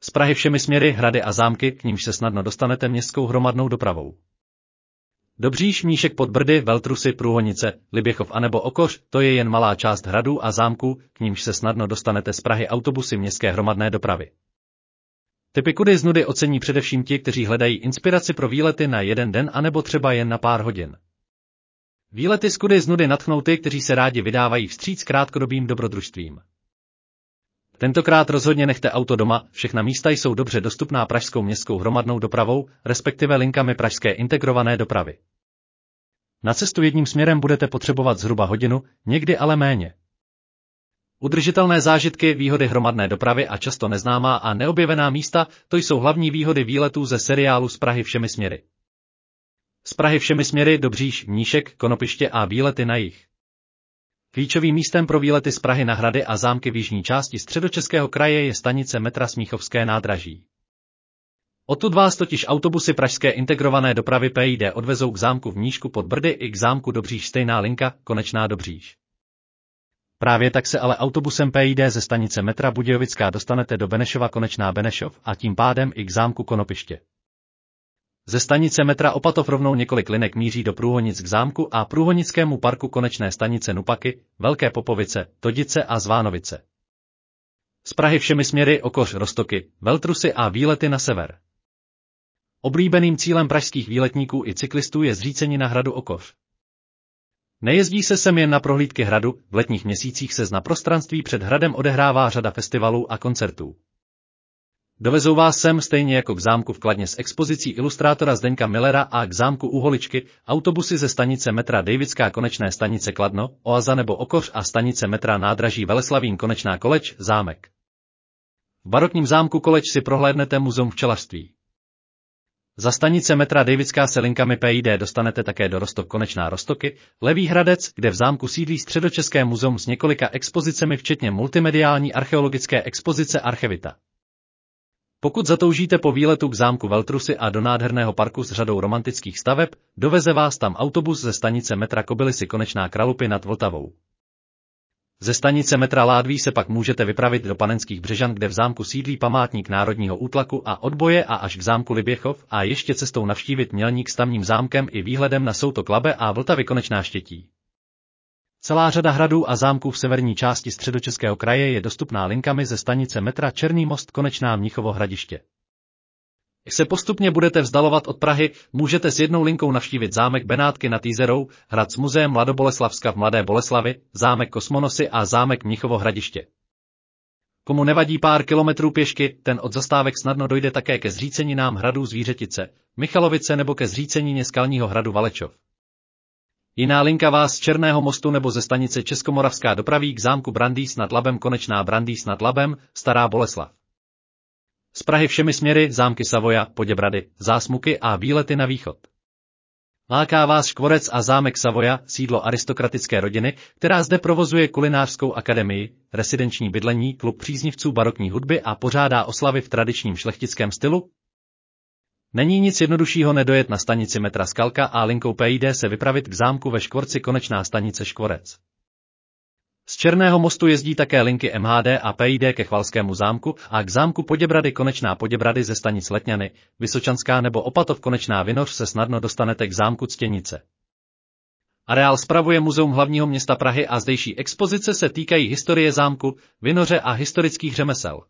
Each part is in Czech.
Z Prahy všemi směry hrady a zámky, k nímž se snadno dostanete městskou hromadnou dopravou. Dobříš, Mníšek pod Brdy, Veltrusy, Průhonice, Liběchov anebo Okoř, to je jen malá část hradů a zámků, k nímž se snadno dostanete z Prahy autobusy městské hromadné dopravy. Typy kudy z nudy ocení především ti, kteří hledají inspiraci pro výlety na jeden den anebo třeba jen na pár hodin. Výlety z kudy z nudy nadchnou ty, kteří se rádi vydávají vstříc krátkodobým dobrodružstvím. Tentokrát rozhodně nechte auto doma, všechna místa jsou dobře dostupná pražskou městskou hromadnou dopravou, respektive linkami pražské integrované dopravy. Na cestu jedním směrem budete potřebovat zhruba hodinu, někdy ale méně. Udržitelné zážitky, výhody hromadné dopravy a často neznámá a neobjevená místa, to jsou hlavní výhody výletů ze seriálu Z Prahy všemi směry. Z Prahy všemi směry Dobříš, Mníšek, Konopiště a výlety na jih. Klíčovým místem pro výlety z Prahy na hrady a zámky v jižní části Středočeského kraje je stanice metra Smíchovské nádraží. Odtud vás totiž autobusy pražské integrované dopravy PID odvezou k zámku v Mníšku pod Brdy i k zámku Dobříš stejná linka, konečná Dobříš. Právě tak se ale autobusem PID ze stanice metra Budějovická dostanete do Benešova konečná Benešov a tím pádem i k zámku Konopiště. Ze stanice metra Opatov rovnou několik linek míří do Průhonic k zámku a Průhonickému parku konečné stanice Nupaky, Velké Popovice, Todice a Zvánovice. Z Prahy všemi směry Okoř, Roztoky, Veltrusy a výlety na sever. Oblíbeným cílem pražských výletníků i cyklistů je zřícenina hradu Okoř. Nejezdí se sem jen na prohlídky hradu, v letních měsících se na prostranství před hradem odehrává řada festivalů a koncertů. Dovezou vás sem stejně jako k zámku v Kladně s expozicí ilustrátora Zdeňka Millera a k zámku u Holičky, autobusy ze stanice metra Dejvická konečné stanice Kladno, Oaza nebo Okoř a stanice metra nádraží Veleslavín konečná Koleč, zámek. V barokním zámku Koleč si prohlédnete muzeum včelařství. Za stanice metra Dejvická se linkami PID dostanete také do Roztok konečná Roztoky, Levý Hradec, kde v zámku sídlí Středočeské muzeum s několika expozicemi včetně multimediální archeologické expozice Archevita. Pokud zatoužíte po výletu k zámku Veltrusy a do nádherného parku s řadou romantických staveb, doveze vás tam autobus ze stanice metra Kobylisy konečná Kralupy nad Vltavou. Ze stanice metra Ládví se pak můžete vypravit do Panenských Břežan, kde v zámku sídlí památník národního útlaku a odboje a až k zámku Liběchov a ještě cestou navštívit Mělník s tamním zámkem i výhledem na Soutok Labe a Vltavy konečná Štětí. Celá řada hradů a zámků v severní části Středočeského kraje je dostupná linkami ze stanice metra Černý most konečná Mnichovo Hradiště. Jak se postupně budete vzdalovat od Prahy, můžete s jednou linkou navštívit zámek Benátky nad Jízerou, hrad s muzeem Mladoboleslavska v Mladé Boleslavi, zámek Kosmonosy a zámek Mnichovo Hradiště. Komu nevadí pár kilometrů pěšky, ten od zastávek snadno dojde také ke zříceninám hradů Zvířetice, Michalovice nebo ke zřícenině skalního hradu Valečov. Jiná linka vás z Černého mostu nebo ze stanice Českomoravská dopraví k zámku Brandýs nad Labem konečná Brandýs nad Labem, Stará Boleslav. Z Prahy všemi směry zámky Savoja, Poděbrady, Zásmuky a výlety na východ. Láká vás Škvorec a zámek Savoja, sídlo aristokratické rodiny, která zde provozuje kulinářskou akademii, rezidenční bydlení, klub příznivců barokní hudby a pořádá oslavy v tradičním šlechtickém stylu? Není nic jednoduššího nedojet na stanici metra Skalka a linkou PID se vypravit k zámku ve Škvorci konečná stanice Škvorec. Z Černého mostu jezdí také linky MHD a PID ke Chvalskému zámku a k zámku Poděbrady konečná Poděbrady ze stanic Letňany, Vysočanská nebo Opatov konečná Vinoř se snadno dostanete k zámku Ctěnice. Areál spravuje Muzeum hlavního města Prahy a zdejší expozice se týkají historie zámku, Vinoře a historických řemesel.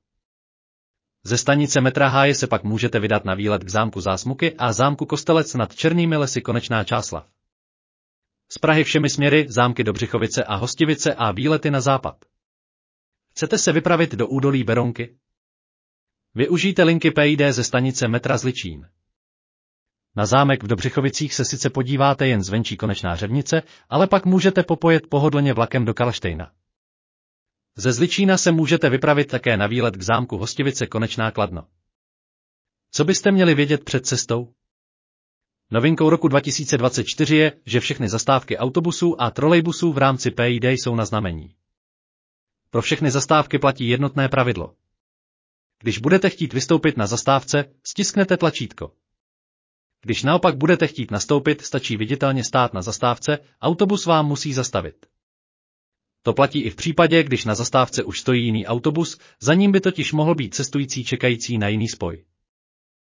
Ze stanice metra Háje se pak můžete vydat na výlet k zámku Zásmuky a zámku Kostelec nad Černými lesy konečná Čáslav. Z Prahy všemi směry zámky Dobřichovice a Hostivice a výlety na západ. Chcete se vypravit do údolí Berounky? Využijte linky PID ze stanice metra Zličín. Na zámek v Dobřichovicích se sice podíváte jen zvenčí konečná Řevnice, ale pak můžete popojet pohodlně vlakem do Karlštejna. Ze Zličína se můžete vypravit také na výlet k zámku Hostivice konečná Kladno. Co byste měli vědět před cestou? Novinkou roku 2024 je, že všechny zastávky autobusů a trolejbusů v rámci PID jsou na znamení. Pro všechny zastávky platí jednotné pravidlo. Když budete chtít vystoupit na zastávce, stisknete tlačítko. Když naopak budete chtít nastoupit, stačí viditelně stát na zastávce, autobus vám musí zastavit. To platí i v případě, když na zastávce už stojí jiný autobus, za ním by totiž mohl být cestující čekající na jiný spoj.